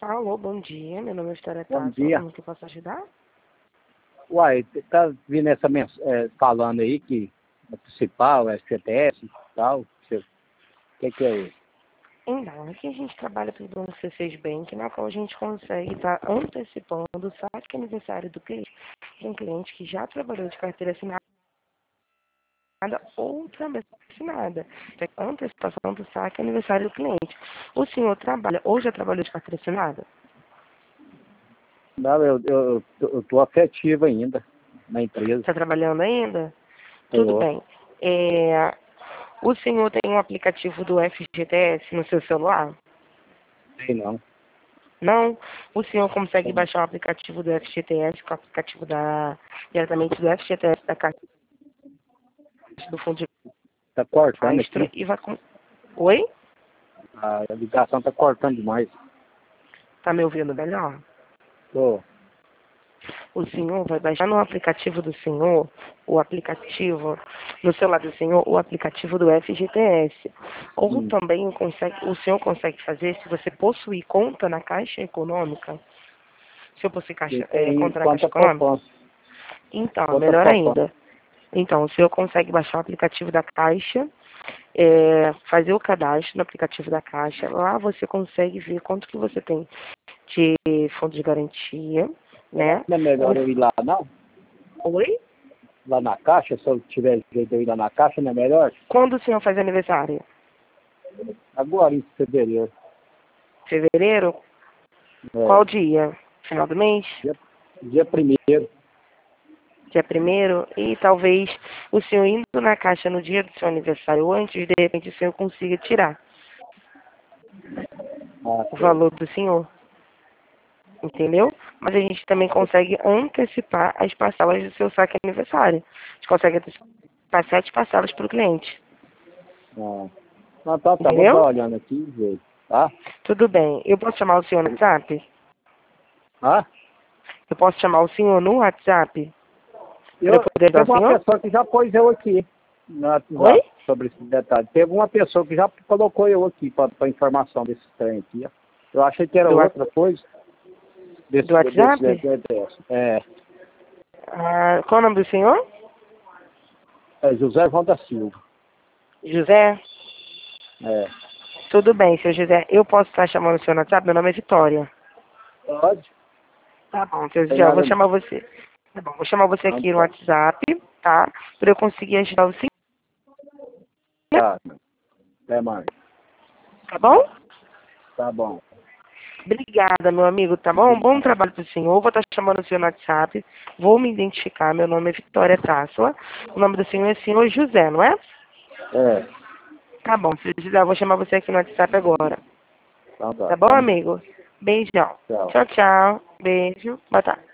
Alô, bom dia. Meu nome é Vitória Bom Tasso. dia. Como que eu posso ajudar? Uai, tá vindo essa falando aí que é principal, é FGTS e tal. O que é isso? Então, aqui a gente trabalha pelo C6 Bank, na qual a gente consegue estar antecipando o saque aniversário do cliente. Um cliente que já trabalhou de carteira assinada ou também assinada. Antecipação do saque aniversário do cliente. O senhor trabalha ou já trabalhou de carteira assinada? Não, eu tô afetivo ainda na empresa. Está trabalhando ainda? Tudo Tô. bem. O senhor tem um aplicativo do FGTS no seu celular? Sei não. Não, o senhor consegue baixar o aplicativo do FGTS, com o aplicativo diretamente do FGTS da Caixa do Fundo de Tá cortando Cadastro aqui. e vai com... Oi? A ligação tá cortando demais. Tá me ouvindo melhor? Tô. O senhor vai baixar no aplicativo do senhor, o aplicativo, no celular do senhor, o aplicativo do FGTS. Ou Hum. também o senhor consegue fazer, se você possuir conta na Caixa Econômica, se eu possuir E tem conta na Caixa conta Econômica, poupança. então, Conta melhor poupança. ainda. Então, o senhor consegue baixar o aplicativo da Caixa, fazer o cadastro no aplicativo da Caixa. Lá você consegue ver quanto que você tem de fundo de garantia, né? Não é melhor eu ir lá, não? Oi? Lá na caixa, se eu tiver jeito de eu ir lá na caixa, não é melhor? Quando o senhor faz aniversário? Agora, em fevereiro. Fevereiro? É. Qual dia? Final do mês? Dia 1º. Dia primeiro? E talvez o senhor indo na Caixa no dia do seu aniversário ou antes, de repente o senhor consiga tirar Ah, o sei. valor do senhor. Entendeu? Mas a gente também consegue antecipar as parcelas do seu saque aniversário. A gente consegue antecipar 7 parcelas para o cliente. Ah. Não, tá, vou dar Entendeu? uma olhando aqui e ver, tá? Tudo bem. Eu posso chamar o senhor no WhatsApp? Ah, Eu posso chamar o senhor no WhatsApp? Para eu eu, poder ajudar teve o uma senhor? pessoa que já pôs eu aqui no Oi? WhatsApp sobre esse detalhe. Teve uma pessoa que já colocou eu aqui para informação desse trem aqui, ó. Eu achei que era Do, outra coisa do desse WhatsApp? desse. Qual o nome do senhor? É José João da Silva. José? É. Tudo bem, seu José. Eu posso estar chamando o senhor no WhatsApp? Meu nome é Vitória. Pode? Tá bom, seu Tem José. Eu vou nada não. chamar você. Tá bom, vou chamar você Não aqui no tá. WhatsApp, tá? Para eu conseguir ajudar o senhor. Tá. Até mais. Tá bom? Tá bom. Obrigada, meu amigo, tá bom? Bom trabalho pro senhor. Vou estar chamando o senhor no WhatsApp. Vou me identificar. Meu nome é Vitória Tássila. O nome do senhor é senhor José, não é? É. Tá bom, senhor José. Eu vou chamar você aqui no WhatsApp agora. Então tá. Tá bom, amigo? Beijão. Tchau. Tchau, tchau. Beijo. Boa tarde.